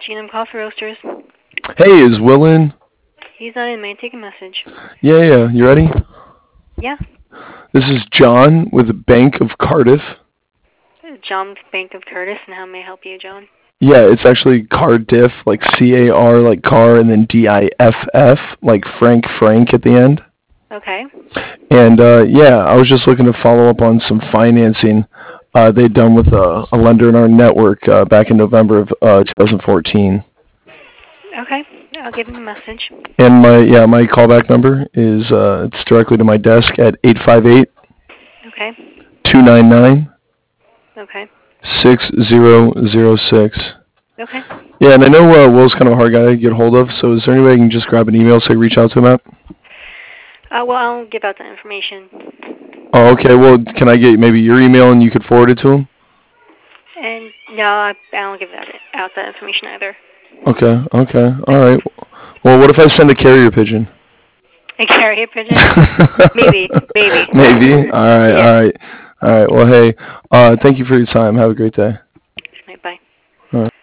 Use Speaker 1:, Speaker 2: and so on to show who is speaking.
Speaker 1: G&M Coffee Roasters.
Speaker 2: Hey, is Will in?
Speaker 1: He's not in. May I take a message?
Speaker 2: Yeah. You ready?
Speaker 1: Yeah.
Speaker 2: This is John with the Bank of Cardiff.
Speaker 1: John Bank of Curtis, and how may I help you, John?
Speaker 2: Yeah, it's actually Cardiff, like C-A-R, like car, and then D-I-F-F, like Frank at the end.
Speaker 1: Okay.
Speaker 2: And I was just looking to follow up on some financing they'd done with a lender in our network back in November of 2014.
Speaker 1: Okay. I'll give him a message.
Speaker 2: And my callback number is it's directly to my desk at 858
Speaker 1: Okay.
Speaker 2: 299
Speaker 1: Okay.
Speaker 2: 6006.
Speaker 1: Okay.
Speaker 2: Yeah, and I know Will's kind of a hard guy to get hold of, so is there any way I can just grab an email so I can reach out to him at?
Speaker 1: Well, I'll give out that information.
Speaker 2: Oh, okay. Well, can I get maybe your email and you could forward it to him?
Speaker 1: And no, I don't give out that information either.
Speaker 2: Okay. All right. Well, what if I send a carrier pigeon?
Speaker 1: A carrier pigeon? Maybe.
Speaker 2: Maybe. All right.
Speaker 1: Yeah.
Speaker 2: All right. Well, hey, thank you for your time. Have a great day.
Speaker 1: Bye.
Speaker 2: All right.